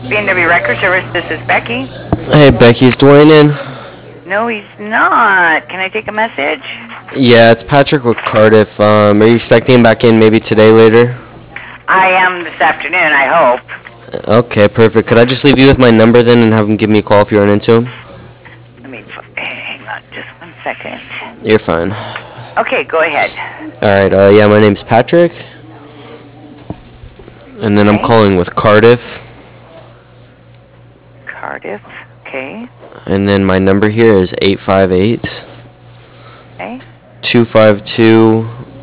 B&W Record Service, this is Becky. Hey, Becky, is Dwayne in? No, he's not. Can I take a message? Yeah, it's Patrick with Cardiff. Are you expecting him back in maybe today later? I am this afternoon, I hope. Okay, perfect. Could I just leave you with my number then and have him give me a call if you run into him? Let me, hang on just 1 second. You're fine. Okay, go ahead. Alright, yeah, my name's Patrick. And then I'm Okay. calling with Cardiff. Cardiff, okay. And then my number here is 858 Okay. 252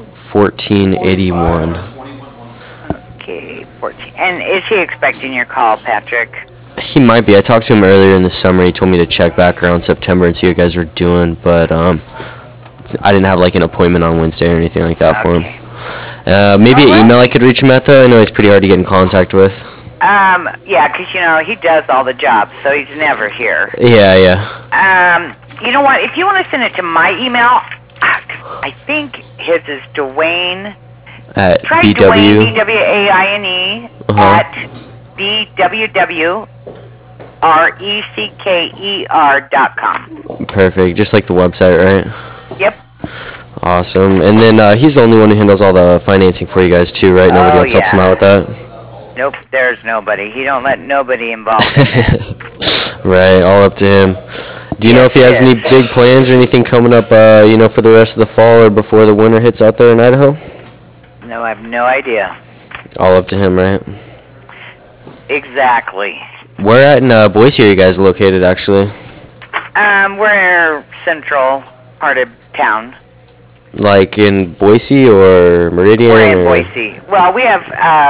1481. Okay, 14. And is he expecting your call, Patrick? He might be. I talked to him earlier in the summer. He told me to check back around September and see what you guys were doing, but I didn't have like an appointment on Wednesday or anything like that for him. Maybe an email I could reach him at though. I know he's pretty hard to get in contact with. Yeah, 'cause you know, he does all the jobs, so he's never here. Yeah. You know what? If you want to send it to my email, I think his is Dwayne. At Try BW. Dwayne, D-W-A-I-N-E, at BWWRECKER.com. Perfect. Just like the website, right? Yep. Awesome. And then he's the only one who handles all the financing for you guys too, right? Nobody else helps him out with that? Nope, there's nobody. He don't let nobody involved in that. Right, all up to him. Do you know if he has any big plans or anything coming up, for the rest of the fall or before the winter hits out there in Idaho? No, I have no idea. All up to him, right? Exactly. Where at in Boise are you guys located, actually? We're central part of town. Like in Boise or Meridian? We're in Boise. Well, we have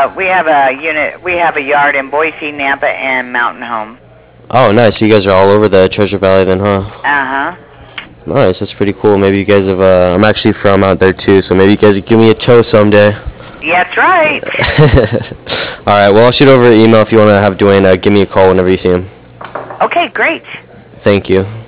a yard in Boise, Nampa, and Mountain Home. Oh, nice. So you guys are all over the Treasure Valley then, huh? Uh-huh. Nice. That's pretty cool. Maybe you guys have, I'm actually from out there too, so maybe you guys could give me a tow someday. Yeah, that's right. All right. Well, I'll shoot over an email if you want to have Dwayne give me a call whenever you see him. Okay, great. Thank you.